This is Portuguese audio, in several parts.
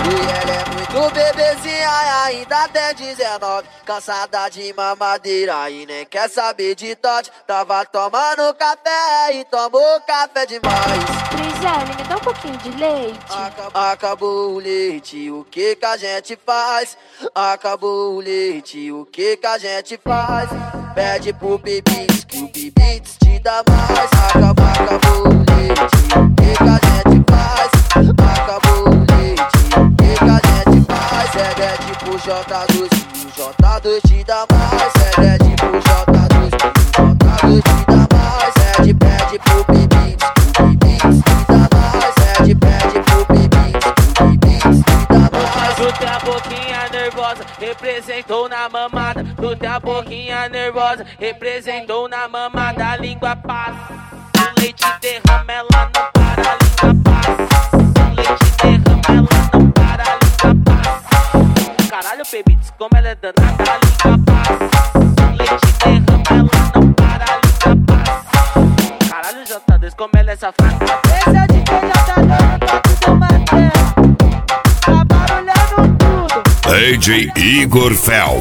E ela é muito bebezinha e ainda tem 19. Cansada de mamadeira e nem quer saber de tote. Tava tomando café e tomou café demais. Trizelle, me dá um pouquinho de leite. Acabou o leite, o que que a gente faz? Acabou o leite, o que que a gente faz? Pede pro Bibits que o Bibits te dá mais. Acabou o leite, o que que a gente faz? Acabou o leite, o que que a gente faz? É tipo J2, o J2 te dá mais. É tipo J2, o J2 te dá mais. Pede pro Bibits que o Bibits te dá mais. Pede pro Bibits que o Bibits te dá mais. Tu tem a boquinha nervosa, representou na mamada. Tu tem a boquinha nervosa, representou na mamada. A língua passa, o leite derrama, ela não para. A língua passa, o leite derrama, ela não para. A língua passa. Caralho, baby, diz como ela é danada. A língua passa, o leite derrama, ela não para. A língua passa. Caralho, J2, como ela é safada. Esse é o DJ J2, toque do Matela. Tá barulhando tudo. DJ Igor Fel.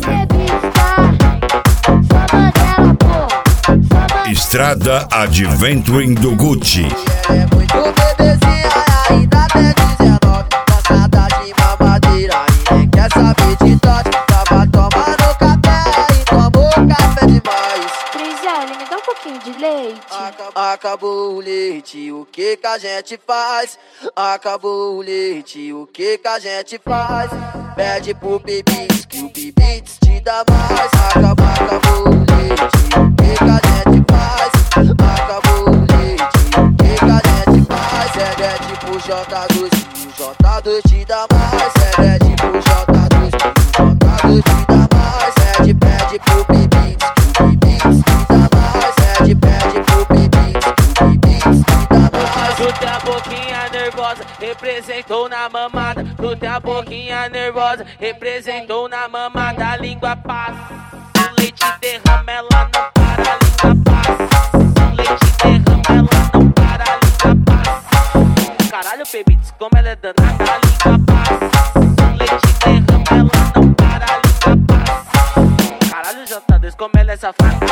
Estrada Adventuring do Gucci. Ela é muito bebezinha e ainda tem 19. Cansada de mamadeira e nem quer saber de tote. Tava tomando café e tomou café demais. Trizelle, me dá um pouquinho de leite. Acabou o leite, o que que a gente faz? Acabou o leite, o que que a gente faz? Pede pro Bibits que o Bibits te dá mais. Acabou o leite, o que que a gente faz? Acabou o leite, o que que a gente faz? É tipo J2, o J2 te dá mais. É tipo J2, o J2 te dá mais. Pede pro Bibits que o Bibits te dá mais. Pede pro Bibits que o Bibits te dá mais. Tu tem a boquinha nervosa, representou na mamada. Tu tem a boquinha nervosa, representou na mamada. A língua passa, o leite derrama, ela não para. A língua passa, o leite derrama, ela não para. A língua passa. Caralho, baby, diz como ela é danada. A língua passa, o leite derrama, ela não para. A língua passa. Caralho, J2, como ela é safada.